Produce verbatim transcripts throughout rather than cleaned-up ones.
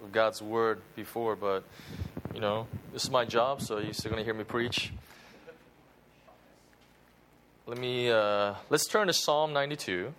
of God's Word before, but, you know, this is my job, so you're still going to hear me preach. Let me, uh, let's turn to Psalm ninety-two.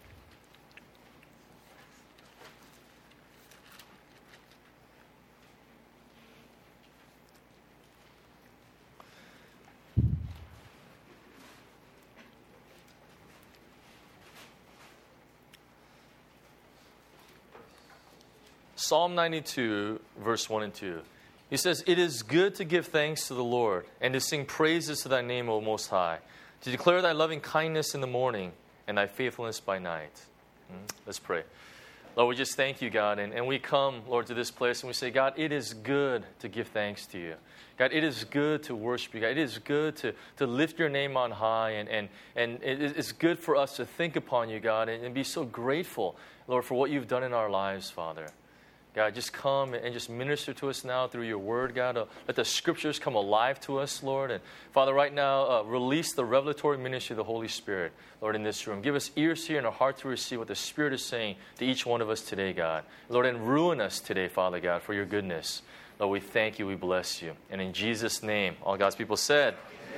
Psalm ninety-two, verse one and two. He says, "It is good to give thanks to the Lord, and to sing praises to thy name, O Most High, to declare thy loving kindness in the morning, and thy faithfulness by night." Hmm? Let's pray. Lord, we just thank you, God, and, and we come, Lord, to this place, and we say, God, it is good to give thanks to you. God, it is good to worship you. God, it is good to, to lift your name on high, and, and, and it, it's good for us to think upon you, God, and, and be so grateful, Lord, for what you've done in our lives, Father. God, just come and just minister to us now through your word, God. Uh, let the scriptures come alive to us, Lord. And Father, right now, uh, release the revelatory ministry of the Holy Spirit, Lord, in this room. Give us ears to hear and a heart to receive what the Spirit is saying to each one of us today, God. Lord, and ruin us today, Father God, for your goodness. Lord, we thank you, we bless you. And in Jesus' name, all God's people said,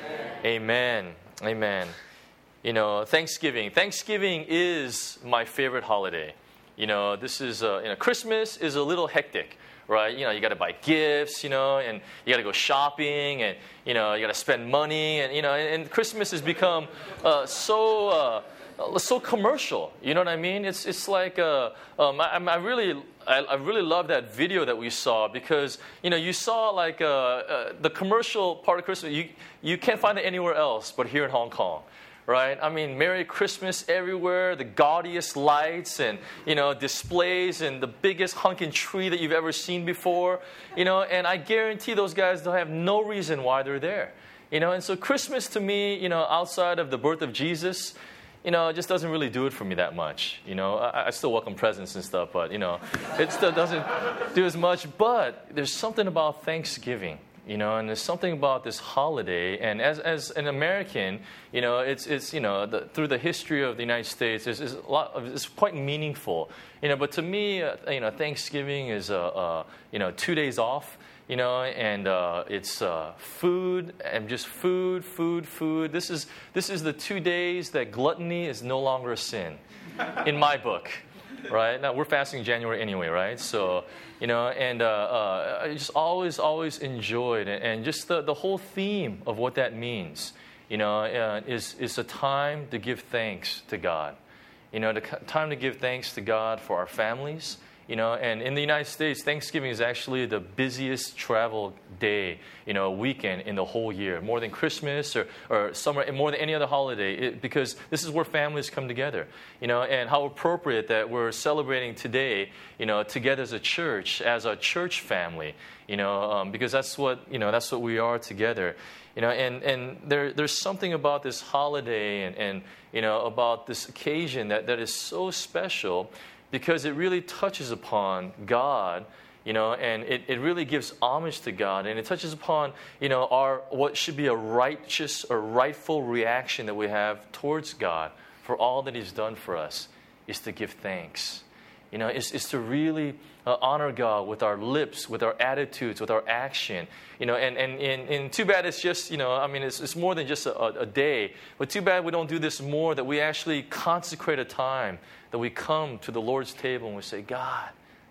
Amen. Amen. Amen. You know, Thanksgiving. Thanksgiving is my favorite holiday. You know, this is, uh, you know, Christmas is a little hectic, right? You know, you got to buy gifts, you know, and you got to go shopping, and, you know, you got to spend money, and, you know, and, and Christmas has become uh, so, uh, so commercial. You know what I mean? It's, it's like, uh, um, I, I really, I, I really love that video that we saw, because, you know, you saw like uh, uh, the commercial part of Christmas. You, you can't find it anywhere else but here in Hong Kong. Right? I mean, Merry Christmas everywhere, the gaudiest lights and, you know, displays and the biggest honking tree that you've ever seen before, you know, and I guarantee those guys don't have no reason why they're there, you know, and so Christmas to me, you know, outside of the birth of Jesus, you know, it just doesn't really do it for me that much, you know. I, I still welcome presents and stuff, but, you know, it still doesn't do as much, but there's something about Thanksgiving. You know, and there's something about this holiday, and as as an American, you know, it's it's you know the, through the history of the United States, it's, it's a lot of, it's quite meaningful, you know. But to me, uh, you know, Thanksgiving is uh, uh you know two days off, you know, and uh, it's uh, food and just food, food, food. This is this is the two days that gluttony is no longer a sin, in my book. Right? Now, we're fasting in January anyway, right? So, you know, and uh, uh, I just always, always enjoyed it. And just the, the whole theme of what that means, you know, uh, is, is a time to give thanks to God. You know, the time to give thanks to God for our families. You know, and in the United States, Thanksgiving is actually the busiest travel day, you know, weekend in the whole year, more than Christmas or, or summer, more than any other holiday, it, because this is where families come together, you know, and how appropriate that we're celebrating today, you know, together as a church, as a church family, you know, um, because that's what, you know, that's what we are together, you know, and, and there, there's something about this holiday and, and, you know, about this occasion that, that is so special, because it really touches upon God, you know, and it, it really gives homage to God, and it touches upon, you know, our what should be a righteous or rightful reaction that we have towards God for all that He's done for us, is to give thanks. You know, it's, it's to really uh, honor God with our lips, with our attitudes, with our action. You know, and, and, and, and too bad it's just, you know, I mean, it's, it's more than just a, a day. But too bad we don't do this more, that we actually consecrate a time, that we come to the Lord's table and we say, God,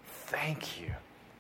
thank you.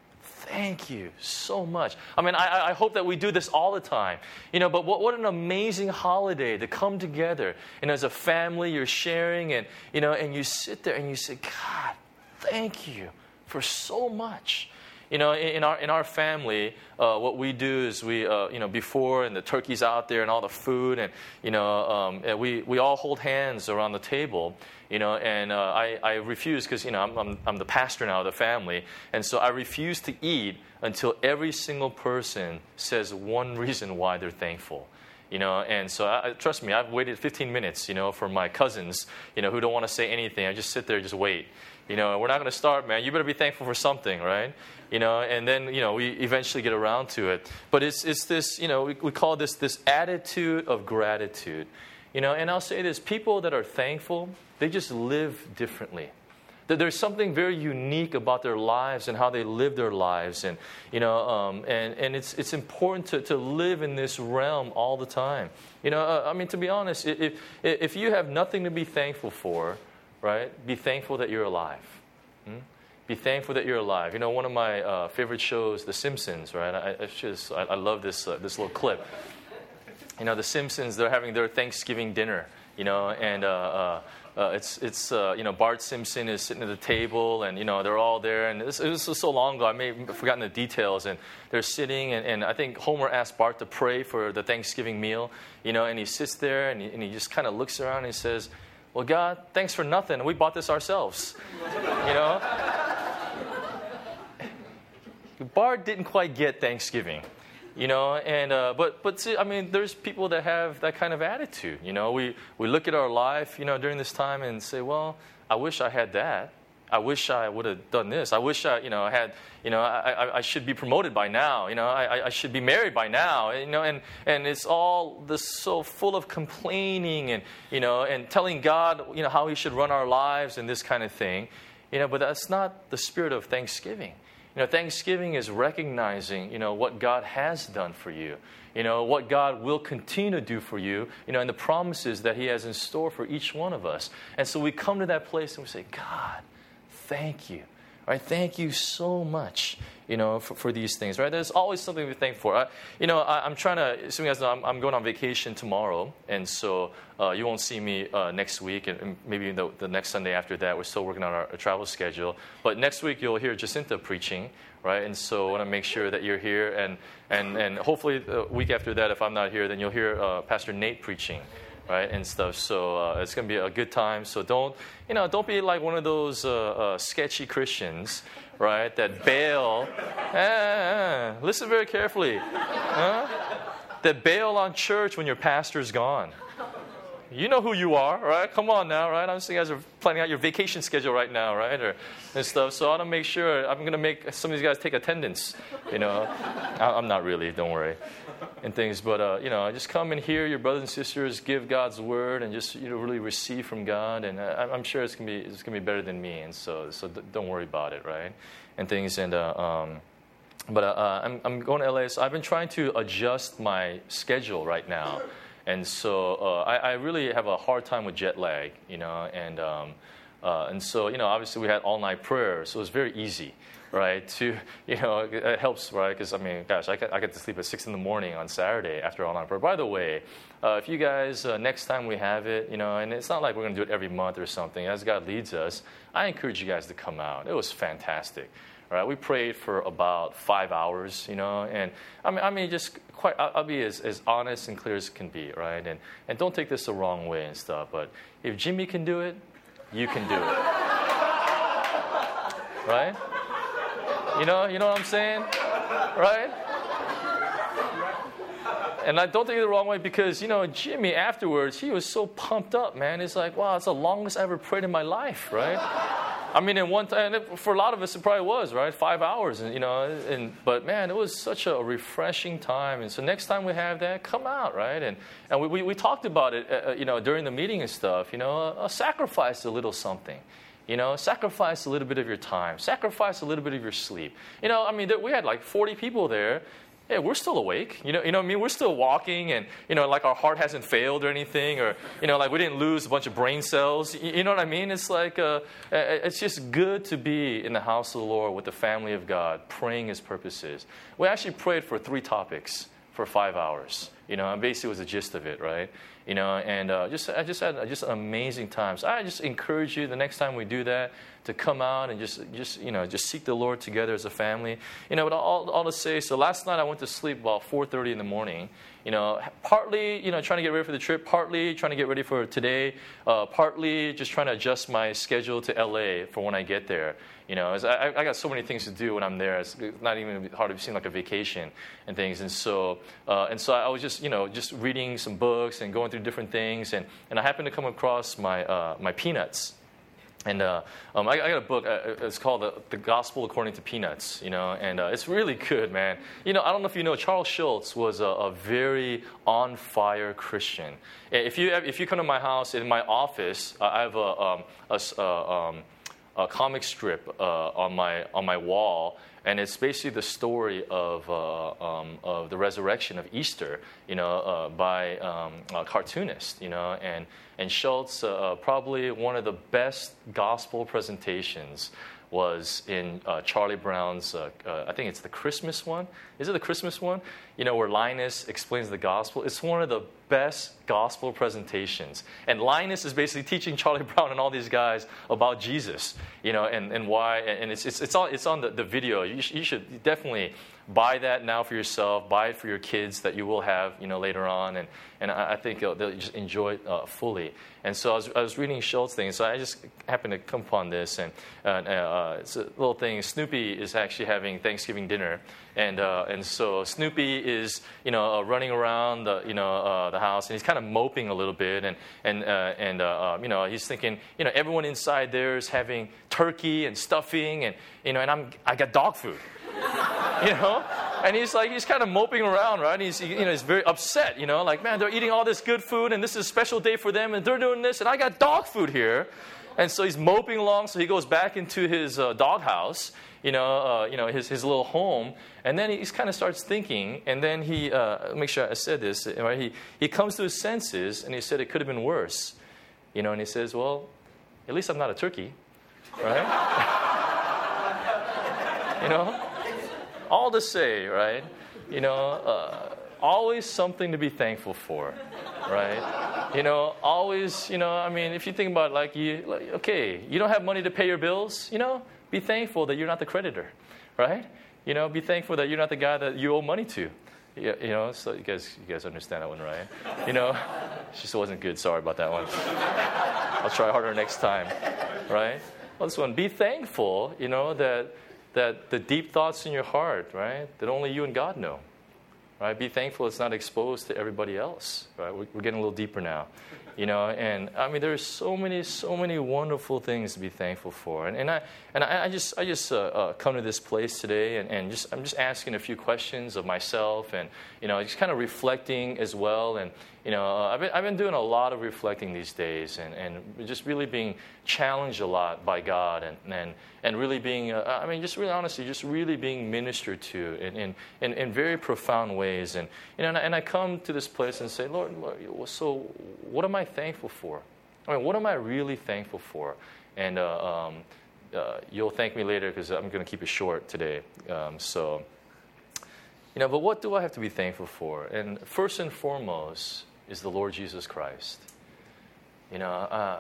Thank you so much. I mean, I, I hope that we do this all the time. You know, but what, what an amazing holiday to come together. And as a family, you're sharing, and, you know, and you sit there and you say, God, thank you for so much. You know, in our in our family, uh, what we do is we, uh, you know, before and the turkey's out there and all the food, and you know, um, and we we all hold hands around the table. You know, and uh, I I refuse, because you know I'm, I'm I'm the pastor now of the family, and so I refuse to eat until every single person says one reason why they're thankful. You know, and so I, trust me, I've waited fifteen minutes, you know, for my cousins, you know, who don't want to say anything. I just sit there, just wait. You know, we're not going to start, man. You better be thankful for something, right? You know, and then, you know, we eventually get around to it. But it's it's this, you know, we, we call this this attitude of gratitude. You know, and I'll say this, people that are thankful, they just live differently. That there's something very unique about their lives and how they live their lives, and you know, um, and and it's it's important to, to live in this realm all the time. You know, uh, I mean, to be honest, if if you have nothing to be thankful for, right? Be thankful that you're alive. Hmm? Be thankful that you're alive. You know, one of my uh, favorite shows, The Simpsons, right? I, I just I, I love this uh, this little clip. You know, The Simpsons, they're having their Thanksgiving dinner. You know, and uh, uh, uh, it's it's uh, you know, Bart Simpson is sitting at the table, and you know, they're all there, and this, it was so long ago I may have forgotten the details, and they're sitting, and, and I think Homer asked Bart to pray for the Thanksgiving meal. You know, and he sits there and he, and he just kind of looks around and he says, "Well, God, thanks for nothing. We bought this ourselves." You know. Bart didn't quite get Thanksgiving, you know, and uh, but but see, I mean, there's people that have that kind of attitude. You know, we we look at our life, you know, during this time and say, well, I wish I had that. I wish I would have done this. I wish I, you know, I had, you know, I, I, I should be promoted by now. You know, I, I should be married by now. You know, and and it's all this so full of complaining and you know and telling God, you know, how He should run our lives and this kind of thing. You know, but that's not the spirit of Thanksgiving. You know, Thanksgiving is recognizing, you know, what God has done for you. You know, what God will continue to do for you, you know, and the promises that He has in store for each one of us. And so we come to that place and we say, God, thank you. Right? Thank you so much, you know, for, for these things, right? There's always something to thank for. I, you know, I, I'm trying to, so you guys know, I'm, I'm going on vacation tomorrow, and so uh, you won't see me uh, next week, and, and maybe the, the next Sunday after that. We're still working on our, our travel schedule. But next week you'll hear Jacinta preaching, right? And so I want to make sure that you're here, and, and, and hopefully the week after that, if I'm not here, then you'll hear uh, Pastor Nate preaching. Right, and stuff. So uh, it's going to be a good time. So don't, you know, don't be like one of those uh, uh, sketchy Christians, right, that bail. Eh, listen very carefully. Huh? That bail on church when your pastor's gone. You know who you are, right? Come on now, right? I'm seeing you guys are planning out your vacation schedule right now, right, or and stuff. So I want to make sure I'm going to make some of these guys take attendance. You know, I, I'm not really. Don't worry. And things, but uh, you know, just come and hear your brothers and sisters give God's word, and just you know really receive from God. And uh, I'm sure it's gonna be it's gonna be better than me, and so so don't worry about it, right? And things, and uh, um, but uh, I'm I'm going to L A, so I've been trying to adjust my schedule right now, and so uh, I, I really have a hard time with jet lag, you know, and um, uh, and so you know, obviously we had all night prayer, so it was very easy. Right, to, you know, it helps, right? Because, I mean, gosh, I get, I get to sleep at six in the morning on Saturday after all night prayer. By the way, uh, if you guys, uh, next time we have it, you know, and it's not like we're going to do it every month or something. As God leads us, I encourage you guys to come out. It was fantastic. All right, we prayed for about five hours, you know, and I mean, I mean, just quite, I'll, I'll be as, as honest and clear as can be, right? And, and don't take this the wrong way and stuff, but if Jimmy can do it, you can do it. Right? You know, you know what I'm saying? Right? And I don't take it the wrong way because, you know, Jimmy afterwards, he was so pumped up, man. It's like, wow, it's the longest I ever prayed in my life, right? I mean, in one time, and for a lot of us, it probably was, right? Five hours, and you know, and but man, it was such a refreshing time. And so next time we have that, come out, right? And and we we, we talked about it, uh, you know, during the meeting and stuff. You know, uh, sacrifice a little something. You know, sacrifice a little bit of your time. Sacrifice a little bit of your sleep. You know, I mean, there, we had like forty people there. Yeah, we're still awake. You know, you know what I mean? We're still walking, and, you know, like our heart hasn't failed or anything, or, you know, like we didn't lose a bunch of brain cells. You, you know what I mean? It's like, uh, it's just good to be in the house of the Lord with the family of God, praying His purposes. We actually prayed for three topics for five hours. You know, and basically was the gist of it, right? You know, and uh, just I just had just an amazing time. So I just encourage you the next time we do that to come out and just just you know just seek the Lord together as a family. You know, but all all to say. So last night I went to sleep about four thirty in the morning. You know, partly you know trying to get ready for the trip, partly trying to get ready for today, uh, partly just trying to adjust my schedule to L A for when I get there. You know, as I, I got so many things to do when I'm there. It's not even hard to seem like a vacation and things. And so, uh, and so I was just, you know, just reading some books and going through different things. And, and I happened to come across my uh, my Peanuts. And uh, um, I, I got a book. Uh, it's called the, the Gospel According to Peanuts. You know, and uh, it's really good, man. You know, I don't know if you know, Charles Schultz was a, a very on fire Christian. If you if you come to my house in my office, uh, I have a um, a, uh, um, a comic strip uh, on my on my wall, and it's basically the story of uh, um, of the resurrection of Easter, you know, uh, by um, a cartoonist, you know, and and Schultz uh, probably one of the best gospel presentations was in uh, Charlie Brown's, uh, uh, I think it's the Christmas one. Is it the Christmas one? You know, where Linus explains the gospel. It's one of the best gospel presentations. And Linus is basically teaching Charlie Brown and all these guys about Jesus, you know, and, and why. And it's it's it's, all, it's on the, the video. You, sh- you should definitely buy that now for yourself. Buy it for your kids that you will have, you know, later on. And, and I, I think they'll, they'll just enjoy it uh, fully. And so I was, I was reading Schultz things, so I just happened to come upon this. And uh, uh, it's a little thing. Snoopy is actually having Thanksgiving dinner. And uh, and so Snoopy is, you know, uh, running around the, you know, uh, the house, and he's kind of moping a little bit, and and uh, and uh, um, you know, he's thinking, you know, everyone inside there is having turkey and stuffing, and you know, and I'm I got dog food, you know, and he's like he's kind of moping around, right? And he's you know he's very upset, you know, like, man, they're eating all this good food, and this is a special day for them, and they're doing this, and I got dog food here, and so he's moping along. So he goes back into his uh, dog house. You know, uh, you know his, his little home, and then he kind of starts thinking, and then he, uh, make sure I said this, right? He he comes to his senses, and he said it could have been worse, you know, and he says, well, at least I'm not a turkey, right? You know, all to say, right? You know, uh, always something to be thankful for, right? You know, always, you know, I mean, if you think about it, like you, like, okay, you don't have money to pay your bills, you know. Be thankful that you're not the creditor, right? You know, be thankful that you're not the guy that you owe money to. You, you know, so you guys, you guys understand that one, right? You know, she just wasn't good. Sorry about that one. I'll try harder next time, right? Well, this one, be thankful, you know, that that the deep thoughts in your heart, right, that only you and God know, right? Be thankful it's not exposed to everybody else, right? We're, we're getting a little deeper now. You know, and I mean, there's so many, so many wonderful things to be thankful for, and and I and I, I just I just uh, uh, come to this place today, and, and just I'm just asking a few questions of myself, and you know, just kind of reflecting as well, and you know, uh, I've been I've been doing a lot of reflecting these days, and, and just really being challenged a lot by God, and and and really being uh, I mean, just really honestly, just really being ministered to in in, in, in very profound ways, and you know, and I, and I come to this place and say, Lord, Lord, so what am I thankful for? I mean, what am I really thankful for? And uh, um, uh, you'll thank me later because I'm going to keep it short today. Um, so, you know, but what do I have to be thankful for? And first and foremost is the Lord Jesus Christ. You know, uh,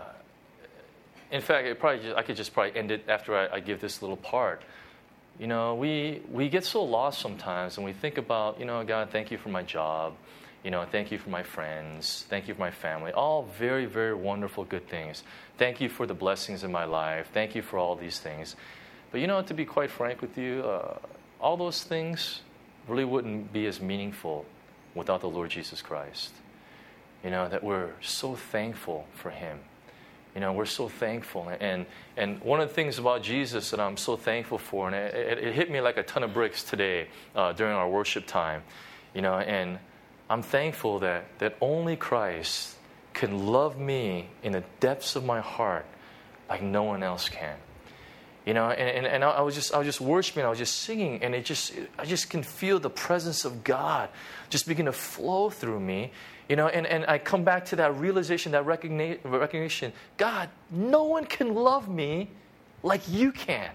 in fact, it probably just, I could just probably end it after I, I give this little part. You know, we we get so lost sometimes, and we think about, you know, God, thank you for my job. You know, thank you for my friends. Thank you for my family. All very, very wonderful, good things. Thank you for the blessings in my life. Thank you for all these things. But, you know, to be quite frank with you, uh, all those things really wouldn't be as meaningful without the Lord Jesus Christ. You know, that we're so thankful for Him. You know, we're so thankful. And and one of the things about Jesus that I'm so thankful for, and it, it, it hit me like a ton of bricks today uh, during our worship time, you know, and I'm thankful that, that only Christ can love me in the depths of my heart like no one else can. You know, and, and, and I was just I was just worshiping, I was just singing, and it just I just can feel the presence of God just begin to flow through me. You know, and, and I come back to that realization, that recogni- recognition, God, no one can love me like you can.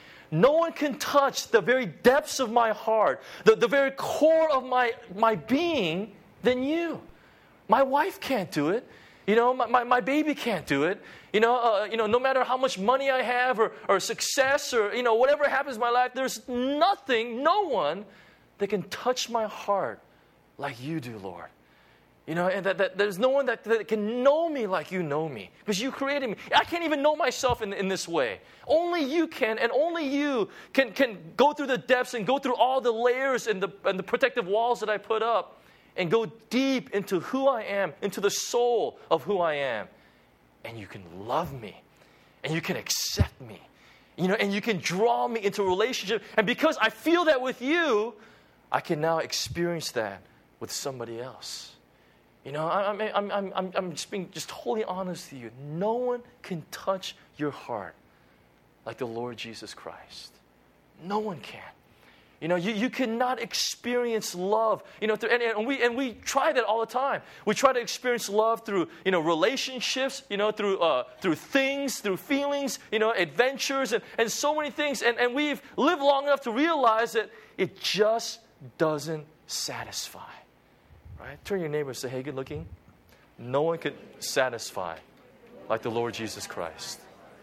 No one can touch the very depths of my heart, the, the very core of my, my being than you. My wife can't do it. You know, my, my, my baby can't do it. You know, uh, you know, no matter how much money I have or, or success or, you know, whatever happens in my life, there's nothing, no one that can touch my heart like you do, Lord. You know, and that, that there's no one that, that can know me like you know me. Because you created me. I can't even know myself in, in this way. Only you can, and only you can, can go through the depths and go through all the layers and the, and the protective walls that I put up and go deep into who I am, into the soul of who I am. And you can love me. And you can accept me. You know, and you can draw me into a relationship. And because I feel that with you, I can now experience that with somebody else. You know, I'm, I'm, I'm, I'm, I'm just being just totally honest with you. No one can touch your heart like the Lord Jesus Christ. No one can. You know, you, you cannot experience love. You know, through, and, and we and we try that all the time. We try to experience love through, you know, relationships, you know, through uh, through things, through feelings, you know, adventures, and, and so many things. And, and we've lived long enough to realize that it just doesn't satisfy. Right? Turn to your neighbor and say, hey, good looking. No one could satisfy like the Lord Jesus Christ.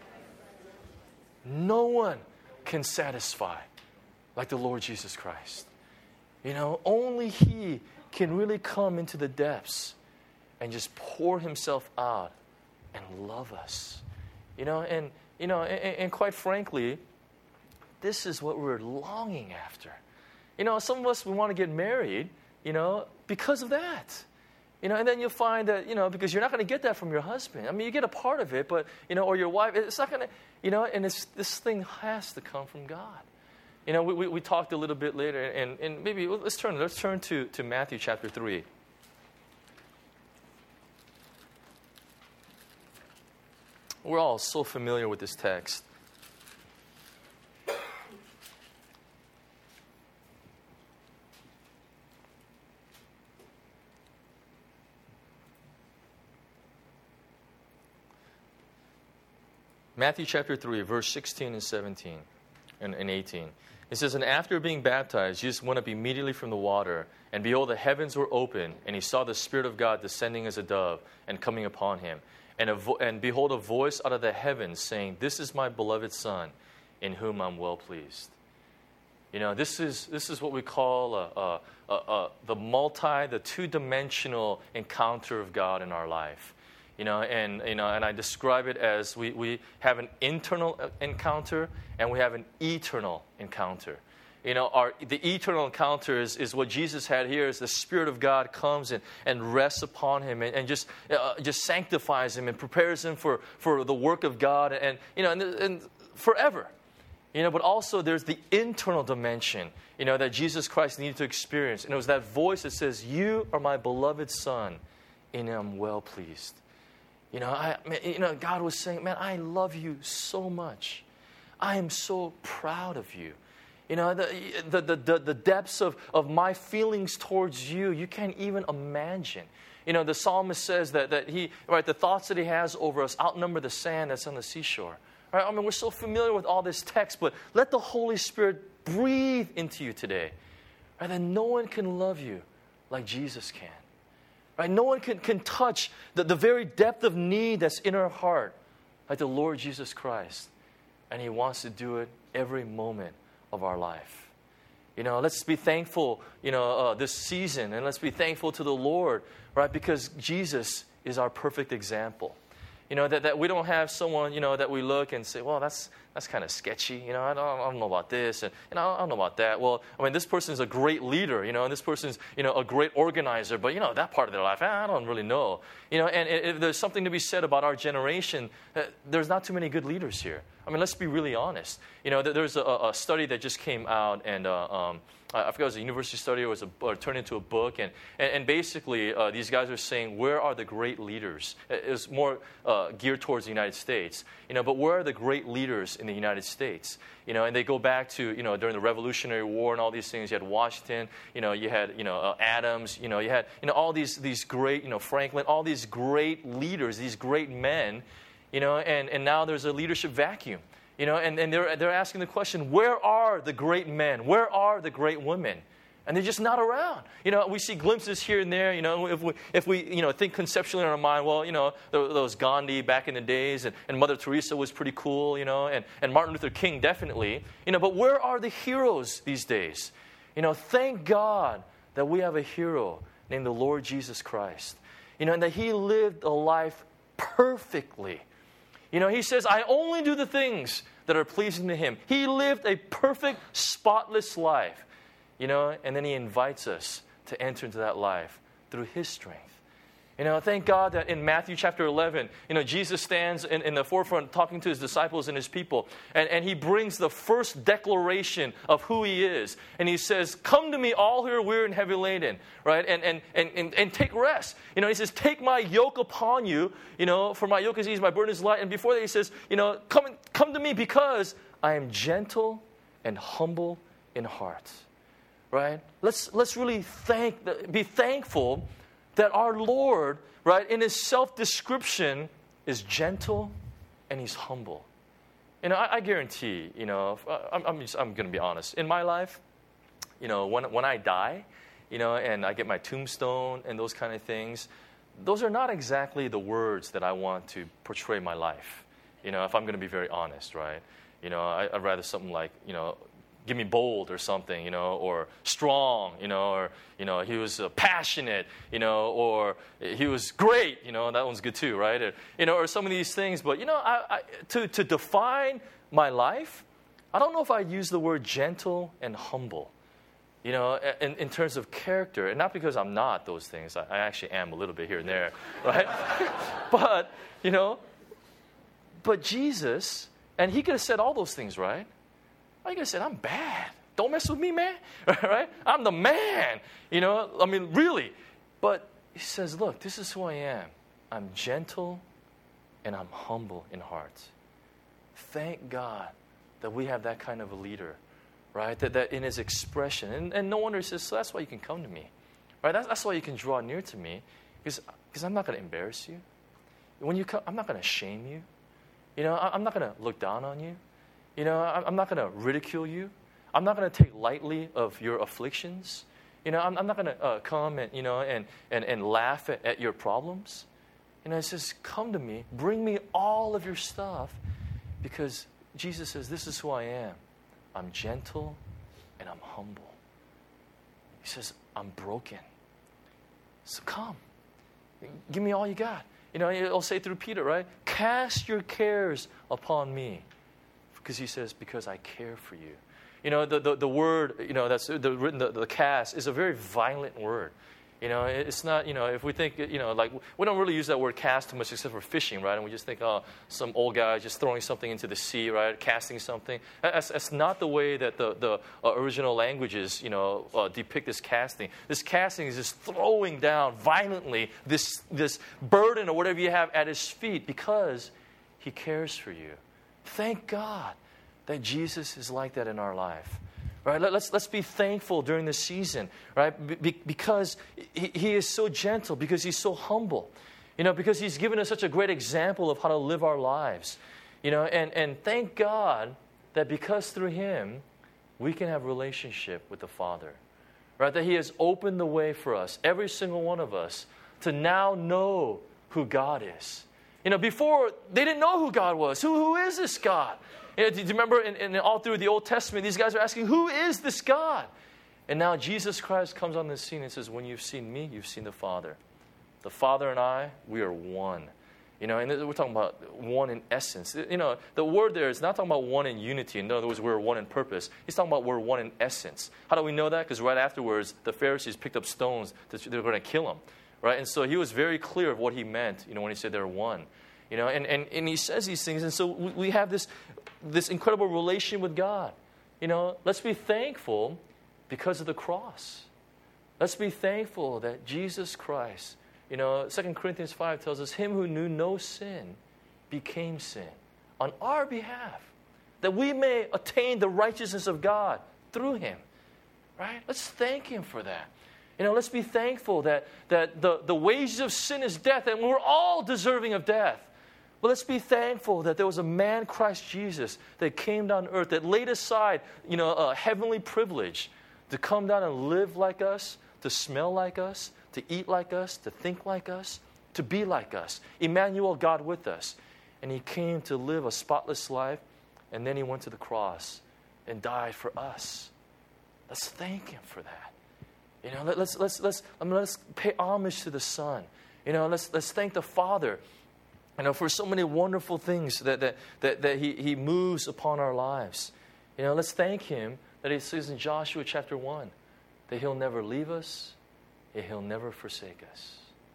No one can satisfy like the Lord Jesus Christ. You know, only He can really come into the depths and just pour Himself out and love us. You know, and you know, and, and quite frankly, this is what we're longing after. You know, some of us, we want to get married, you know, because of that. You know, and then you'll find that, you know, because you're not going to get that from your husband. I mean, you get a part of it, but, you know, or your wife, it's not going to, you know, and it's, this thing has to come from God. You know, we, we, we talked a little bit later, and, and maybe let's turn let's turn to, to Matthew chapter three. We're all so familiar with this text. Matthew chapter three, verse sixteen and seventeen and, and eighteen. It says, and after being baptized, Jesus went up immediately from the water, and behold, the heavens were open, and he saw the Spirit of God descending as a dove and coming upon him. And, a vo- and behold, a voice out of the heavens saying, this is my beloved Son, in whom I'm well pleased. You know, this is this is what we call a, a, a, a, the multi, the two-dimensional encounter of God in our life. You know, and you know, and I describe it as we, we have an internal encounter and we have an eternal encounter. You know, our the eternal encounter is, is what Jesus had here. Is the Spirit of God comes and, and rests upon him and, and just uh, just sanctifies him and prepares him for, for the work of God and you know and, and forever. You know, but also there's the internal dimension, you know, that Jesus Christ needed to experience, and it was that voice that says, "You are my beloved Son, in whom I'm well pleased." You know, I, you know, God was saying, man, I love you so much. I am so proud of you. You know, the the the, the depths of, of my feelings towards you, you can't even imagine. You know, the psalmist says that, that he, right, the thoughts that he has over us outnumber the sand that's on the seashore. Right? I mean, we're so familiar with all this text, but let the Holy Spirit breathe into you today. Right? That no one can love you like Jesus can. Right? No one can, can touch the, the very depth of need that's in our heart like the Lord Jesus Christ. And He wants to do it every moment of our life. You know, let's be thankful, you know, uh, this season. And let's be thankful to the Lord, right? Because Jesus is our perfect example. You know, that, that we don't have someone, you know, that we look and say, well, that's that's kind of sketchy. You know, I don't, I don't know about this, and you know, I don't know about that. Well, I mean, this person's a great leader, you know, and this person's, you know, a great organizer, but, you know, that part of their life, I don't really know. You know, and if there's something to be said about our generation, uh, there's not too many good leaders here. I mean, let's be really honest. You know, there's a, a study that just came out, and uh, um, I forgot it was a university study or it was a, or turned into a book, and and, and basically uh, these guys are saying, where are the great leaders? It was more uh, geared towards the United States, you know, but where are the great leaders in the United States? You know, and they go back to, you know, during the Revolutionary War and all these things. You had Washington, you know, you had, you know, uh, Adams, you know, you had, you know, all these these great, you know, Franklin, all these great leaders, these great men, you know, and, and now there's a leadership vacuum. You know, and, and they're they're asking the question, where are the great men? Where are the great women? And they're just not around. You know, we see glimpses here and there. You know, if we if we you know think conceptually in our mind, well, you know, those Gandhi back in the days, and, and Mother Teresa was pretty cool. You know, and, and Martin Luther King definitely. You know, but where are the heroes these days? You know, thank God that we have a hero named the Lord Jesus Christ. You know, and that He lived a life perfectly. You know, He says, I only do the things that are pleasing to Him. He lived a perfect, spotless life. You know, and then He invites us to enter into that life through His strength. You know, thank God that in Matthew chapter eleven, you know, Jesus stands in, in the forefront talking to his disciples and his people. And, and he brings the first declaration of who he is. And he says, come to me all who are weary and heavy laden, right? And, and, and, and, and take rest. You know, he says, take my yoke upon you. You know, for my yoke is easy, my burden is light. And before that he says, you know, come, come to me because I am gentle and humble in heart, right? Let's, let's really thank, be thankful that our Lord, right, in his self-description is gentle and he's humble. You know, I, I guarantee, you know, I'm, I'm, just, I'm going to be honest. In my life, you know, when, when I die, you know, and I get my tombstone and those kind of things, those are not exactly the words that I want to portray my life. You know, if I'm going to be very honest, right? You know, I, I'd rather something like, you know, give me bold or something, you know, or strong, you know, or, you know, he was uh, passionate, you know, or he was great, you know, that one's good too, right? Or, you know, or some of these things. But, you know, I, I, to, to define my life, I don't know if I'd use the word gentle and humble, you know, in, in terms of character. And not because I'm not those things. I, I actually am a little bit here and there, right? But, you know, but Jesus, and he could have said all those things, right? I could have said, I'm bad. Don't mess with me, man. Right? I'm the man. You know, I mean, really. But he says, look, this is who I am. I'm gentle and I'm humble in heart. Thank God that we have that kind of a leader, right? That, that in his expression. And, and no wonder he says, so that's why you can come to me. Right? That's, that's why you can draw near to me. Because, because I'm not going to embarrass you. When you come, I'm not going to shame you. You know, I, I'm not going to look down on you. You know, I'm not going to ridicule you. I'm not going to take lightly of your afflictions. You know, I'm, I'm not going to uh, come and, you know, and, and, and laugh at, at your problems. You know, it says, come to me, bring me all of your stuff, because Jesus says, this is who I am. I'm gentle and I'm humble. He says, I'm broken. So come, give me all you got. You know, he'll say through Peter, right? Cast your cares upon me. Because he says, because I care for you. You know, the, the, the word, you know, that's the written, the, the cast is a very violent word. You know, it's not, you know, if we think, you know, like, we don't really use that word cast too much except for fishing, right? And we just think, oh, some old guy just throwing something into the sea, right? Casting something. That's, that's not the way that the, the uh, original languages, you know, uh, depict this casting. This casting is just throwing down violently this, this burden or whatever you have at his feet because he cares for you. Thank God that Jesus is like that in our life. Right? Let's, let's be thankful during this season, right? Be, because he, he is so gentle, because he's so humble, you know, because he's given us such a great example of how to live our lives, you know, and, and thank God that because through him, we can have relationship with the Father, right? That he has opened the way for us, every single one of us, to now know who God is. You know, before, they didn't know who God was. Who, who is this God? You know, do you remember in, in all through the Old Testament, these guys are asking, who is this God? And now Jesus Christ comes on the scene and says, when you've seen me, you've seen the Father. The Father and I, we are one. You know, and we're talking about one in essence. You know, the word there is not talking about one in unity. In other words, we're one in purpose. He's talking about we're one in essence. How do we know that? Because right afterwards, the Pharisees picked up stones that they were going to kill him. Right? And so he was very clear of what he meant, you know, when he said they're one. You know, and, and, and he says these things. And so we, we have this, this incredible relation with God. You know, let's be thankful because of the cross. Let's be thankful that Jesus Christ, you know, Second Corinthians five tells us, him who knew no sin became sin on our behalf, that we may attain the righteousness of God through him. Right? Let's thank him for that. You know, let's be thankful that, that the, the wages of sin is death, and we're all deserving of death. But let's be thankful that there was a man, Christ Jesus, that came down to earth, that laid aside, you know, a heavenly privilege to come down and live like us, to smell like us, to eat like us, to think like us, to be like us. Emmanuel, God with us. And he came to live a spotless life, and then he went to the cross and died for us. Let's thank him for that. You know, let, let's let's let's I mean, let's pay homage to the Son. You know, let's let's thank the Father. You know, for so many wonderful things that that that, that he, he moves upon our lives. You know, let's thank him that he says in Joshua chapter one that he'll never leave us, and he'll never forsake us.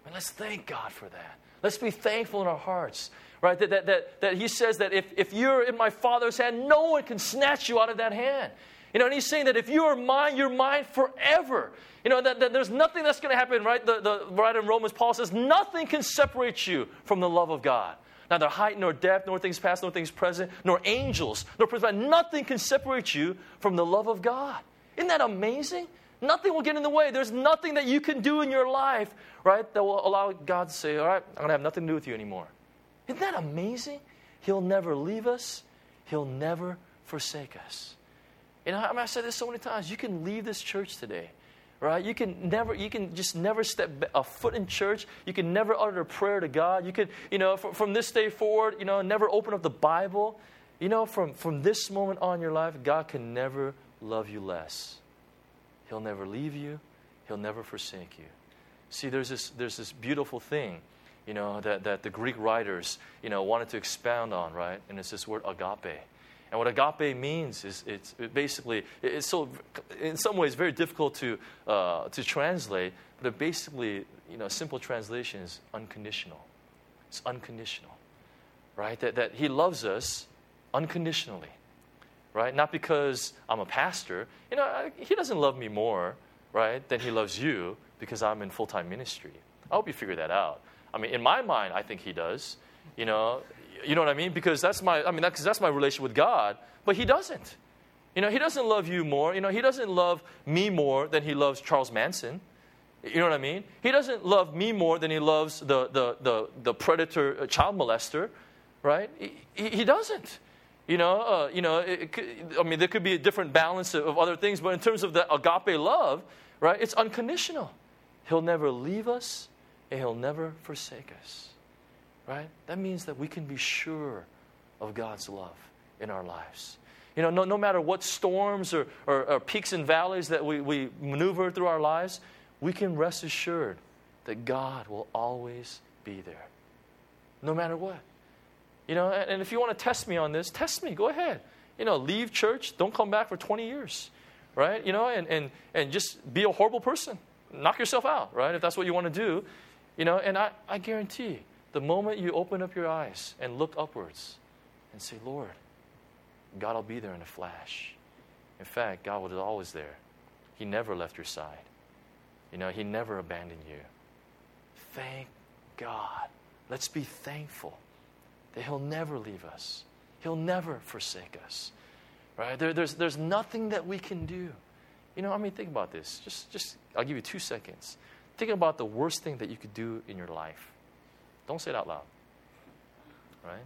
And let's thank God for that. Let's be thankful in our hearts, right? That, that, that, that he says that if, if you're in my Father's hand, no one can snatch you out of that hand. You know, and he's saying that if you are mine, you're mine forever. You know, that, that there's nothing that's going to happen, right? The, the, right in Romans, Paul says, nothing can separate you from the love of God. Neither height nor depth, nor things past, nor things present, nor angels, nor principalities. Nothing can separate you from the love of God. Isn't that amazing? Nothing will get in the way. There's nothing that you can do in your life, right, that will allow God to say, all right, I'm going to have nothing to do with you anymore. Isn't that amazing? He'll never leave us. He'll never forsake us. You know, I mean, I've said this so many times. You can leave this church today, right? You can never, you can just never step a foot in church. You can never utter a prayer to God. You could, you know, from, from this day forward, you know, never open up the Bible. You know, from, from this moment on in your life, God can never love you less. He'll never leave you. He'll never forsake you. See, there's this, there's this beautiful thing, you know, that, that the Greek writers, you know, wanted to expound on, right? And it's this word agape. And what agape means is it's it basically, it's so, in some ways, very difficult to uh, to translate, but it basically, you know, simple translation is unconditional. It's unconditional, right? That, that he loves us unconditionally. Right? Not because I'm a pastor. You know, I, he doesn't love me more, right, than he loves you because I'm in full-time ministry. I hope you figure that out. I mean, in my mind, I think he does. You know, you know what I mean? Because that's my, I mean, that's, that's my relationship with God. But he doesn't. You know, he doesn't love you more. You know, he doesn't love me more than he loves Charles Manson. You know what I mean? He doesn't love me more than he loves the the the, the predator, uh, child molester, right? He, he, he doesn't. You know, uh, you know. It, it could, I mean, there could be a different balance of, of other things, but in terms of the agape love, right? It's unconditional. He'll never leave us, and he'll never forsake us, right? That means that we can be sure of God's love in our lives. You know, no, no matter what storms or, or, or peaks and valleys that we, we maneuver through our lives, we can rest assured that God will always be there, no matter what. You know, and if you want to test me on this, test me. Go ahead. You know, leave church. Don't come back for twenty years, right? You know, and, and, and just be a horrible person. Knock yourself out, right, if that's what you want to do. You know, and I, I guarantee the moment you open up your eyes and look upwards and say, Lord, God will be there in a flash. In fact, God was always there. He never left your side. You know, he never abandoned you. Thank God. Let's be thankful that he'll never leave us. He'll never forsake us. Right? There, there's, there's nothing that we can do. You know, I mean, think about this. Just, just, I'll give you two seconds. Think about the worst thing that you could do in your life. Don't say it out loud. Right?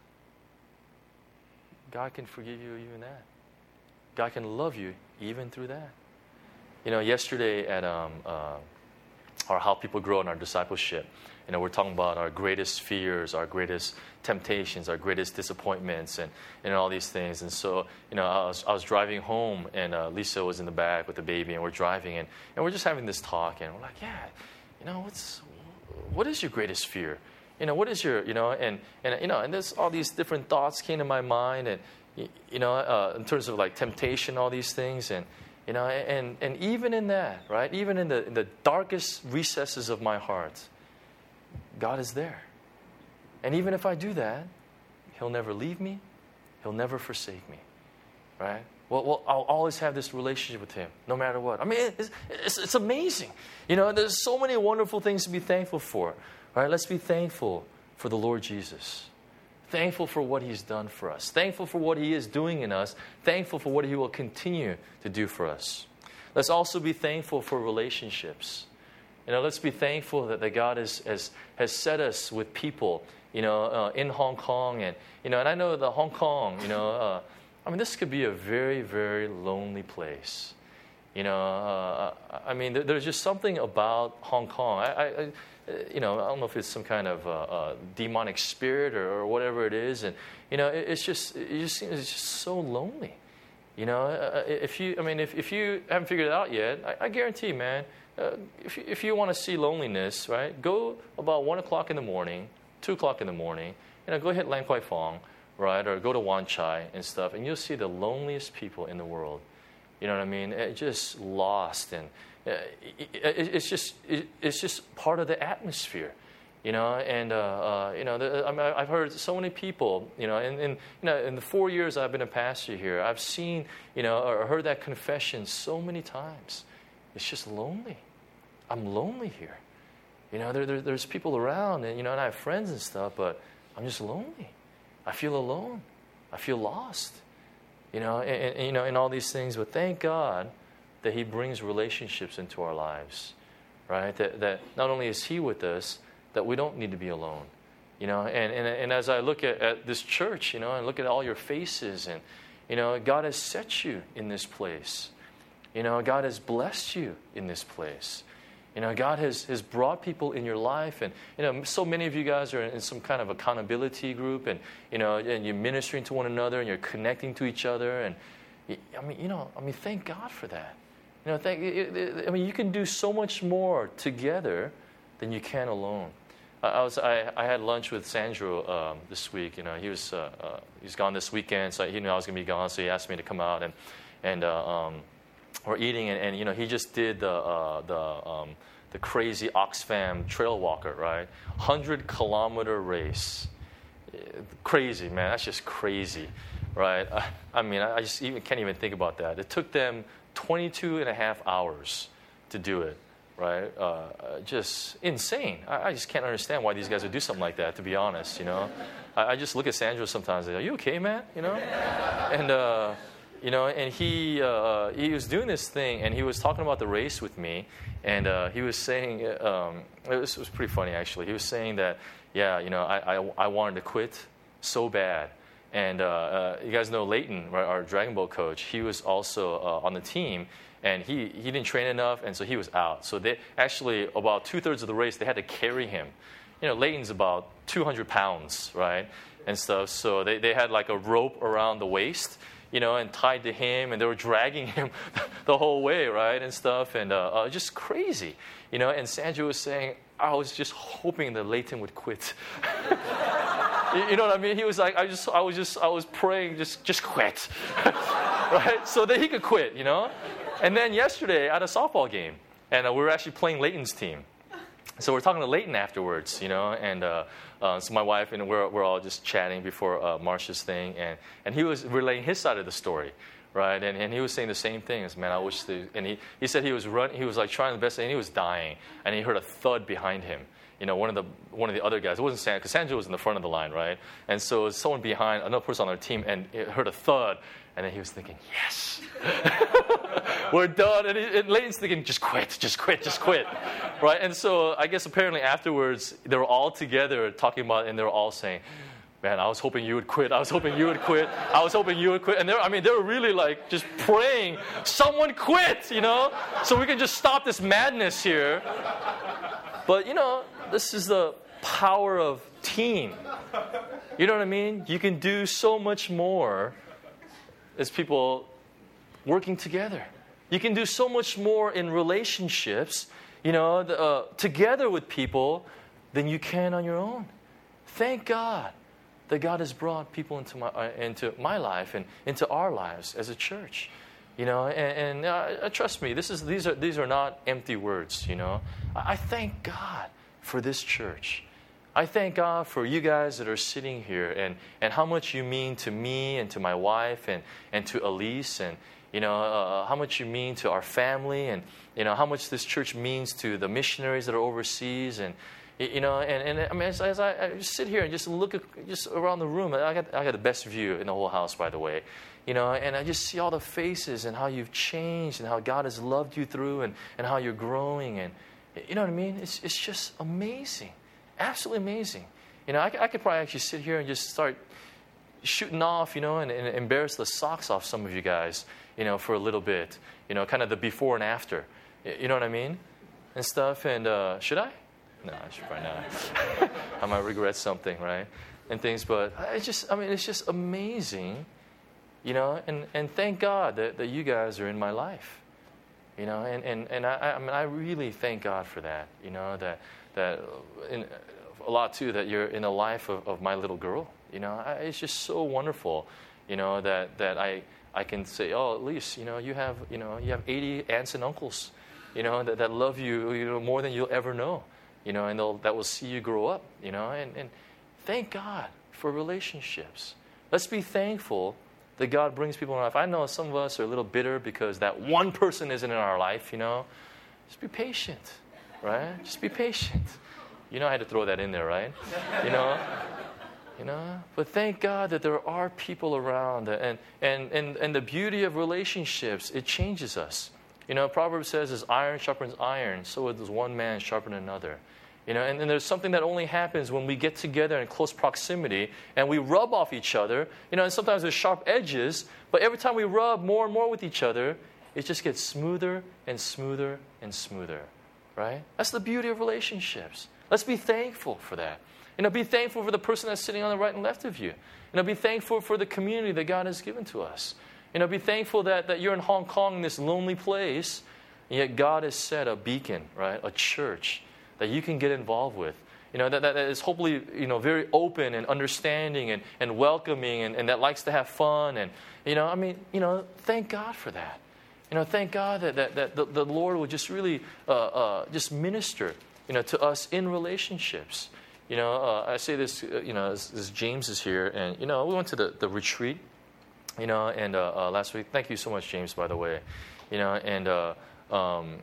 God can forgive you even that. God can love you even through that. You know, yesterday at um, uh, our How People Grow in our discipleship, you know, we're talking about our greatest fears, our greatest temptations, our greatest disappointments, and, and all these things. And so, you know, I was, I was driving home, and uh, Lisa was in the back with the baby, and we're driving, and, and we're just having this talk, and we're like, yeah, you know, what's what is your greatest fear? You know, what is your, you know, and, and you know, and there's all these different thoughts came to my mind, and, you know, uh, in terms of like temptation, all these things, and, you know, and, and even in that, right, even in the, in the darkest recesses of my heart, God is there. And even if I do that, he'll never leave me. He'll never forsake me. Right? Well, well I'll always have this relationship with him, no matter what. I mean, it's, it's, it's amazing. You know, there's so many wonderful things to be thankful for. Right? Let's be thankful for the Lord Jesus. Thankful for what he's done for us. Thankful for what he is doing in us. Thankful for what he will continue to do for us. Let's also be thankful for relationships. You know, let's be thankful that, that God has, has, has set us with people, you know, uh, in Hong Kong. And, you know, and I know the Hong Kong, you know, uh, I mean, this could be a very, very lonely place. You know, uh, I mean, there, there's just something about Hong Kong. I, I, you know, I don't know if it's some kind of uh, uh, demonic spirit or, or whatever it is. And, you know, it, it's just, it just seems it's just so lonely. You know, uh, if you, I mean, if, if you haven't figured it out yet, I, I guarantee, man, Uh, if you, if you want to see loneliness, right, go about one o'clock in the morning, two o'clock in the morning, you know, go hit Lang Kwai Fong, right, or go to Wan Chai and stuff, and you'll see the loneliest people in the world. You know what I mean? It just lost, and uh, it, it, it's just it, it's just part of the atmosphere. You know, and uh, uh, you know, the, I mean, I've heard so many people. You know, in, in you know, in the four years I've been a pastor here, I've seen, you know, or heard that confession so many times. It's just lonely. I'm lonely here. You know, there, there there's people around, and you know, and I have friends and stuff, but I'm just lonely. I feel alone. I feel lost. You know, and, and you know, in all these things. But thank God that He brings relationships into our lives, right? That that not only is He with us, that we don't need to be alone, you know. And, and, and as I look at, at this church, you know, and look at all your faces, and, you know, God has set you in this place. You know, God has blessed you in this place. You know, God has, has brought people in your life. And, you know, so many of you guys are in some kind of accountability group, and, you know, and you're ministering to one another, and you're connecting to each other. And, I mean, you know, I mean, thank God for that. You know, thank, I mean, you can do so much more together than you can alone. I was I, I had lunch with Sandro um, this week. You know, he was uh, uh, he's gone this weekend, so he knew I was going to be gone. So he asked me to come out, and and uh, um, we're eating, and, and you know, he just did the uh, the um, the crazy Oxfam Trail Walker, right? Hundred kilometer race, crazy, man. That's just crazy, right? I, I mean, I just even can't even think about that. It took them twenty-two and a half hours to do it. Right, uh, just insane. I, I just can't understand why these guys would do something like that. To be honest, you know, I, I just look at Sandro sometimes. And, are you okay, man? You know, and uh, you know, and he uh, he was doing this thing, and he was talking about the race with me, and uh, he was saying um, it, was, it was pretty funny actually. He was saying that, yeah, you know, I I, I wanted to quit so bad. And uh, uh, you guys know Leighton, right, our Dragon Boat coach. He was also uh, on the team. And he, he didn't train enough, and so he was out. So they actually, about two-thirds of the race, they had to carry him. You know, Leighton's about two hundred pounds, right, and stuff. So they, they had like a rope around the waist, you know, and tied to him, and they were dragging him the whole way, right, and stuff. And uh, uh, just crazy, you know. And Sandro was saying, I was just hoping that Leighton would quit. You know what I mean? He was like, I just, I was just, I was praying, just, just quit, right, so that he could quit, you know. And then yesterday at a softball game, and uh, we were actually playing Leighton's team. So we're talking to Leighton afterwards, you know, and uh, uh, so my wife and we're we're all just chatting before uh, Marcia's thing, and, and he was relaying his side of the story, right? And and he was saying the same thing as, man, I wish the, and he, he said he was running, he was like trying the best, and he was dying, and he heard a thud behind him. You know, one of the one of the other guys, it wasn't Sandro, because Sandro was in the front of the line, right? And so it was someone behind, another person on their team, and it heard a thud, and then he was thinking, yes, we're done. And, he, and Leighton's thinking, just quit, just quit, just quit, right? And so I guess apparently afterwards, they were all together talking about, and they were all saying, man, I was hoping you would quit. I was hoping you would quit. I was hoping you would quit. And they were, I mean, they were really like just praying, someone quit, you know, so we can just stop this madness here. But, you know, this is the power of team. You know what I mean? You can do so much more as people working together. You can do so much more in relationships, you know, uh, together with people than you can on your own. Thank God that God has brought people into my uh, into my life and into our lives as a church. You know, and, and uh, trust me, this is these are these are not empty words. You know, I, I thank God for this church. I thank God for you guys that are sitting here, and, and how much you mean to me and to my wife and, and to Elise, and you know uh, how much you mean to our family, and you know how much this church means to the missionaries that are overseas, and you know and, and I mean as, as I, I just sit here and just look at just around the room, I got I got the best view in the whole house, by the way. You know, and I just see all the faces and how you've changed and how God has loved you through, and, and how you're growing, and you know what I mean? It's it's just amazing. Absolutely amazing. You know, I, I could probably actually sit here and just start shooting off, you know, and, and embarrass the socks off some of you guys, you know, for a little bit. You know, kind of the before and after. You know what I mean? And stuff. And uh, should I? No, I should probably not. I might regret something, right? And things. But it's just, I mean, it's just amazing, you know, and, and thank God that, that you guys are in my life. You know, and, and, and I, I mean, I really thank God for that, you know, that, that in, a lot, too, that you're in the life of, of my little girl. You know, I, it's just so wonderful, you know, that, that I, I can say, oh, at least, you know, you have, you know, you have eighty aunts and uncles, you know, that, that love you, you know, more than you'll ever know, you know, and they'll, that will see you grow up, you know, and, and thank God for relationships. Let's be thankful that God brings people in our life. I know some of us are a little bitter because that one person isn't in our life, you know. Just be patient, right? Just be patient. You know I had to throw that in there, right? You know? You know? But thank God that there are people around. And, and, and, and the beauty of relationships, it changes us. You know, Proverbs says, as iron sharpens iron, so does one man sharpen another. You know, and, and there's something that only happens when we get together in close proximity and we rub off each other. You know, and sometimes there's sharp edges, but every time we rub more and more with each other, it just gets smoother and smoother and smoother, right? That's the beauty of relationships. Let's be thankful for that. You know, be thankful for the person that's sitting on the right and left of you. You know, be thankful for the community that God has given to us. You know, be thankful that, that you're in Hong Kong in this lonely place, and yet God has set a beacon, right, a church that you can get involved with. You know, that, that is hopefully, you know, very open and understanding and, and welcoming and, and that likes to have fun. And, you know, I mean, you know, thank God for that. You know, thank God that, that, that the, the Lord will just really uh, uh, just minister, you know, to us in relationships. You know, uh, I say this, uh, you know, as, as James is here, and, you know, we went to the, the retreat, you know, and uh, uh, last week. Thank you so much, James, by the way. You know, and, uh, um,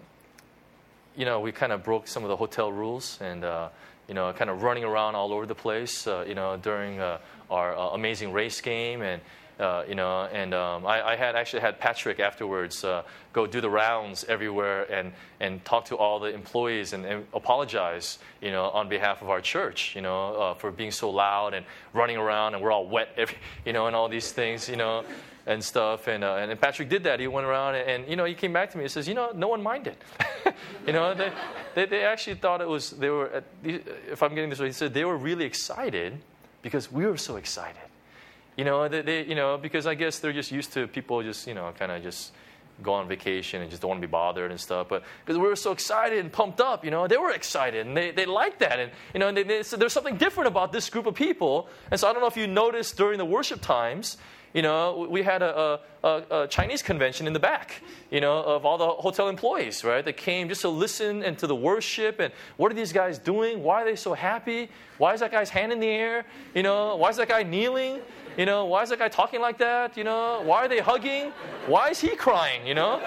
you know, we kind of broke some of the hotel rules and, uh, you know, kind of running around all over the place, uh, you know, during uh, our uh, amazing race game. And, uh, you know, and um, I, I had actually had Patrick afterwards uh, go do the rounds everywhere and, and talk to all the employees and, and apologize, you know, on behalf of our church, you know, uh, for being so loud and running around and we're all wet, every, you know, and all these things, you know, and stuff. And, uh, and Patrick did that. He went around and, and, you know, he came back to me and says, you know, no one minded. You know, they, they they actually thought it was, they were, at, if I'm getting this right, he said they were really excited because we were so excited. You know, they, they you know, because I guess they're just used to people just, you know, kind of just go on vacation and just don't want to be bothered and stuff. But because we were so excited and pumped up, you know, they were excited and they, they liked that. And, you know, and they, they said there's something different about this group of people. And so I don't know if you noticed during the worship times, you know, we had a, a, a Chinese convention in the back, you know, of all the hotel employees, right? That came just to listen and to the worship. And what are these guys doing? Why are they so happy? Why is that guy's hand in the air? You know, why is that guy kneeling? You know, why is that guy talking like that? You know, why are they hugging? Why is he crying? You know,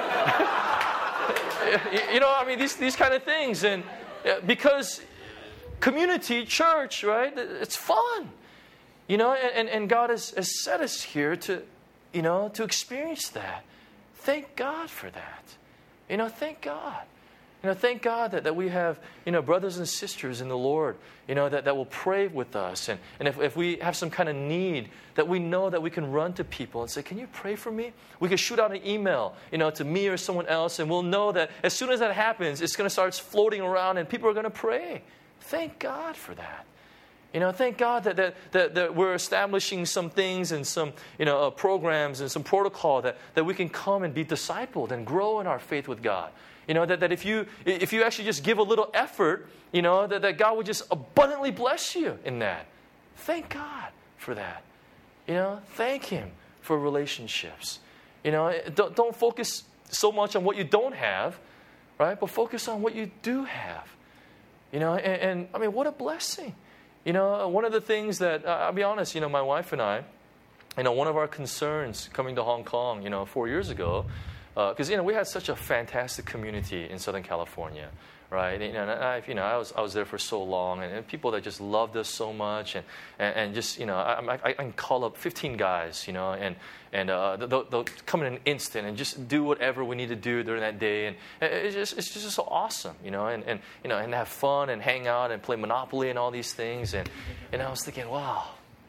you know, I mean, these these kind of things. And because community, church, right? It's fun. You know, and, and God has, has set us here to, you know, to experience that. Thank God for that. You know, thank God. You know, thank God that, that we have, you know, brothers and sisters in the Lord, you know, that, that will pray with us. And, and if, if we have some kind of need, that we know that we can run to people and say, can you pray for me? We can shoot out an email, you know, to me or someone else, and we'll know that as soon as that happens, it's going to start floating around and people are going to pray. Thank God for that. You know, thank God that, that, that, that we're establishing some things and some, you know, uh, programs and some protocol that, that we can come and be discipled and grow in our faith with God. You know, that, that if you if you actually just give a little effort, you know, that, that God would just abundantly bless you in that. Thank God for that. You know, thank Him for relationships. You know, don't, don't focus so much on what you don't have, right? But focus on what you do have. You know, and, and I mean, what a blessing. You know, one of the things that, uh, I'll be honest, you know, my wife and I, you know, one of our concerns coming to Hong Kong, you know, four years ago, because, uh, you know, we had such a fantastic community in Southern California, right? You know, and I, you know, I was I was there for so long, and, and people that just loved us so much, and, and, and just, you know, I, I, I can call up fifteen guys, you know, and and uh, they'll, they'll come in an instant and just do whatever we need to do during that day, and it's just it's just so awesome, you know, and, and you know, and have fun and hang out and play Monopoly and all these things, and and I was thinking, wow,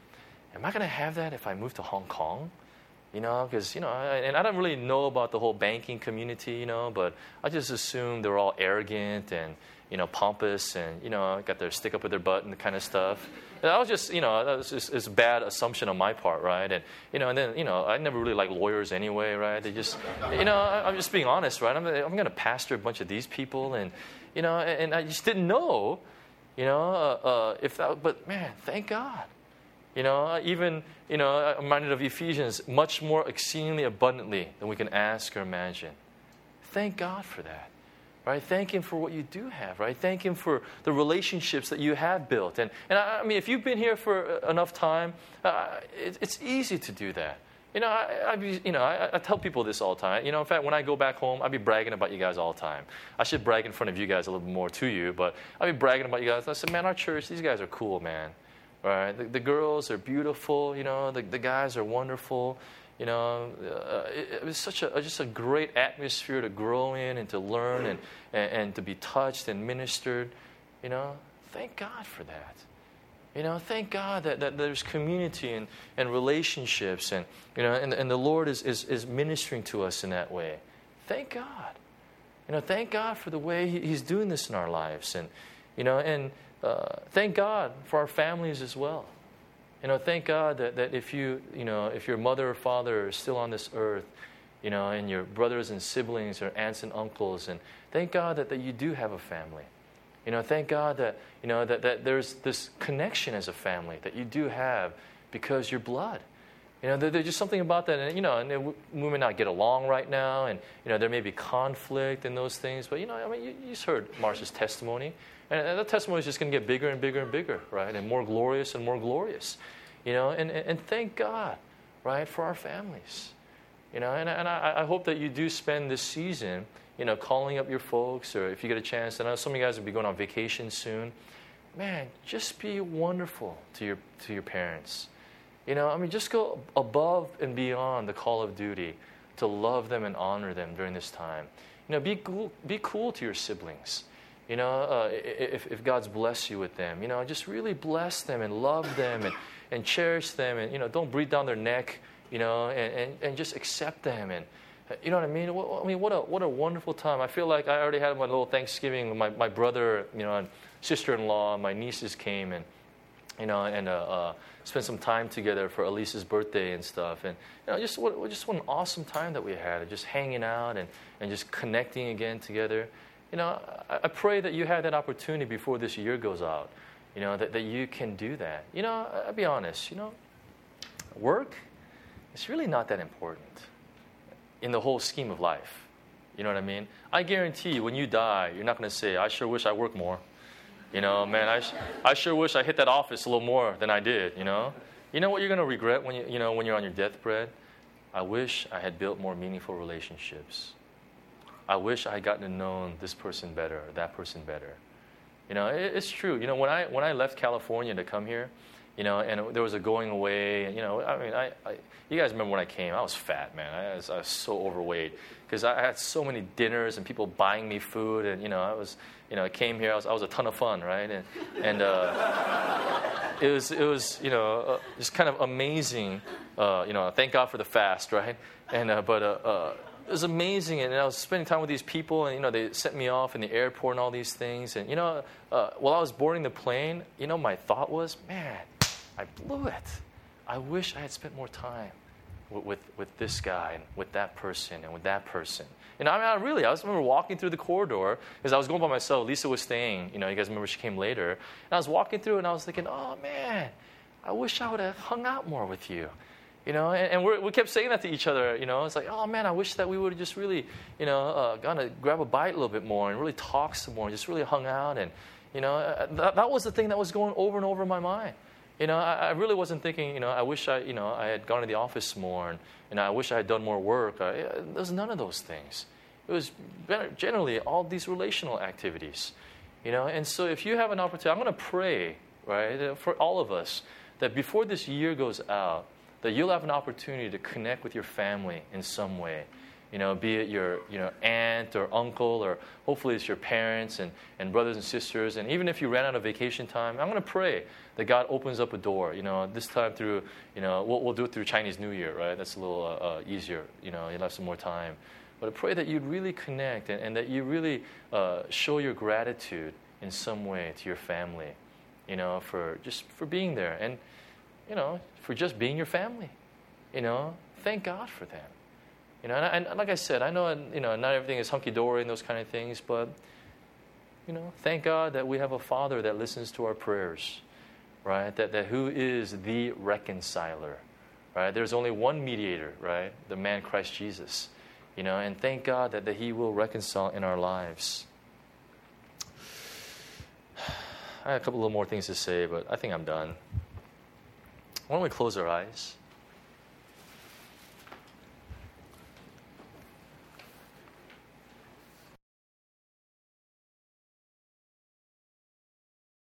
am I going to have that if I move to Hong Kong? You know, because, you know, I, and I don't really know about the whole banking community, you know, but I just assume they're all arrogant and, you know, pompous and, you know, got their stick up with their butt and the kind of stuff. And I was just, you know, that was just it's a bad assumption on my part, right? And, you know, and then, you know, I never really liked lawyers anyway, right? They just, you know, I, I'm just being honest, right? I'm, I'm going to pastor a bunch of these people and, you know, and, and I just didn't know, you know, uh, uh, if that, but man, thank God. You know, even, you know, I'm reminded of Ephesians, much more exceedingly abundantly than we can ask or imagine. Thank God for that. Right? Thank Him for what you do have, right? Thank Him for the relationships that you have built. And, and I, I mean, if you've been here for enough time, uh, it, it's easy to do that. You know, I, I, be, you know I, I tell people this all the time. You know, in fact, when I go back home, I be bragging about you guys all the time. I should brag in front of you guys a little bit more to you, but I be bragging about you guys. I said, man, our church, these guys are cool, man. Right? The, the girls are beautiful, you know, the, the guys are wonderful. You know, uh, it, it was such a just a great atmosphere to grow in and to learn and, and, and to be touched and ministered. You know, thank God for that. You know, thank God that, that there's community and, and relationships and, you know, and, and the Lord is, is, is ministering to us in that way. Thank God. You know, thank God for the way he, He's doing this in our lives. And, you know, and uh, thank God for our families as well. You know, thank God that, that if you, you know, if your mother or father are still on this earth, you know, and your brothers and siblings or aunts and uncles, and thank God that, that you do have a family. You know, thank God that, you know, that, that there's this connection as a family that you do have because you're blood. You know, there, there's just something about that. And, you know, and we may not get along right now, and, you know, there may be conflict and those things. But, you know, I mean, you, you just heard Marcia's testimony. And that testimony is just going to get bigger and bigger and bigger, right? And more glorious and more glorious. You know, and, and, and thank God, right, for our families. You know, and, and I, I hope that you do spend this season, you know, calling up your folks, or if you get a chance, I know some of you guys will be going on vacation soon. Man, just be wonderful to your to your parents. You know, I mean, just go above and beyond the call of duty to love them and honor them during this time. You know, be cool, be cool to your siblings. You know, uh, if, if God's blessed you with them, you know, just really bless them and love them and, and cherish them, and, you know, don't breathe down their neck, you know, and, and, and just accept them. And, you know what I mean? I mean, what a what a wonderful time. I feel like I already had my little Thanksgiving with my, my brother, you know, and sister-in-law, my nieces came and, you know, and uh, uh, spent some time together for Elise's birthday and stuff. And, you know, just what just what an awesome time that we had, just hanging out and, and just connecting again together. You know, I, I pray that you have that opportunity before this year goes out, you know, that, that you can do that. You know, I'll be honest, you know, work, it's really not that important in the whole scheme of life. You know what I mean? I guarantee you, when you die, you're not going to say, I sure wish I worked more. You know, man, I, sh- I sure wish I hit that office a little more than I did, you know? You know what you're going to regret when, you, you know, when you're on your deathbed? I wish I had built more meaningful relationships. I wish I had gotten to know this person better or that person better. You know, it, it's true. You know, when I when I left California to come here, you know, and there was a going away, and, you know, I mean, I, I you guys remember when I came, I was fat, man. I was, I was so overweight because I had so many dinners and people buying me food, and, you know, I was, you know, I came here, I was, I was a ton of fun, right? And, and uh, it was, it was, you know, uh, just kind of amazing, uh, you know, thank God for the fast, right? And, uh, but, uh, uh, it was amazing, and I was spending time with these people, and, you know, they sent me off in the airport and all these things, and, you know, uh, while I was boarding the plane, you know, my thought was, man, I blew it. I wish I had spent more time with, with, with this guy and with that person and with that person. And I mean, I really, I was remember walking through the corridor because I was going by myself. Lisa was staying. You know, you guys remember she came later. And I was walking through, and I was thinking, oh, man, I wish I would have hung out more with you. You know, and, and we're, we kept saying that to each other. You know, it's like, oh, man, I wish that we would have just really, you know, uh, gone to grab a bite a little bit more and really talk some more, and just really hung out. And, you know, uh, that, that was the thing that was going over and over in my mind. You know, I, I really wasn't thinking, you know, I wish I, you know, I had gone to the office more, and, and I wish I had done more work. I, there was none of those things. It was generally all these relational activities, you know. And so if you have an opportunity, I'm going to pray, right, for all of us, that before this year goes out, that you'll have an opportunity to connect with your family in some way. You know, be it your, you know, aunt or uncle, or hopefully it's your parents and, and brothers and sisters. And even if you ran out of vacation time, I'm going to pray that God opens up a door. You know, this time through, you know, we'll, we'll do it through Chinese New Year, right? That's a little uh, uh, easier. You know, you'll have some more time. But I pray that you'd really connect and, and that you really uh, show your gratitude in some way to your family, you know, for just for being there and, you know, for just being your family. You know, thank God for them. You know, and, and like I said, I know, you know, not everything is hunky-dory and those kind of things, but, you know, thank God that we have a Father that listens to our prayers. right? That, that who is the reconciler, right? There's only one mediator, right? The man Christ Jesus, you know, and thank God that, that he will reconcile in our lives. I have a couple little more things to say, but I think I'm done. Why don't we close our eyes?